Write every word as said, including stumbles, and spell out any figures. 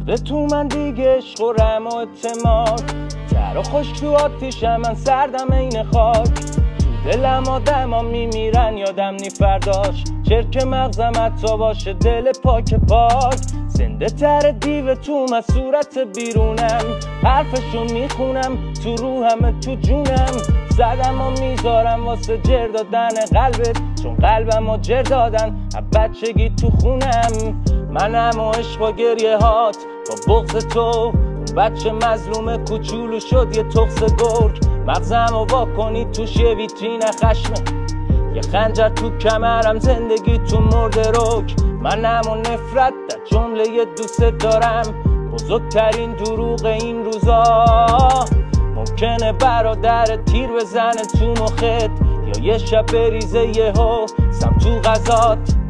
مرده تو من دیگه عشق و رحم و اعتماد. تر و خشک تو آتیشم، من سردم این خاک. تو دلم آدم ها میمیرن یادم نی فرداش. چرک مغزم حتی باشه دل پاک پاک. زنده تر دیو تو من صورت بیرونم. حرفشو میخونم تو روحم تو جونم. زدم و میذارم واسه جر دادن قلبت، چون قلبم و جر دادن بچگی تو خونم. منم و عشق و گریه هات با بغض تو. بچه مظلوم کوچولو شد یه تخس گرگ. مغزم و وا کنی توش یه ویترین خشمه. یه خنجر تو کمرم، زندگی تو مرده رک. منم و نفرت در جمله یه دوست دارم. بزرگترین دروغ این روزا ممکنه برادر تیر بزنه تو مخت، یا یه شب بریزه یهو سم تو غذات.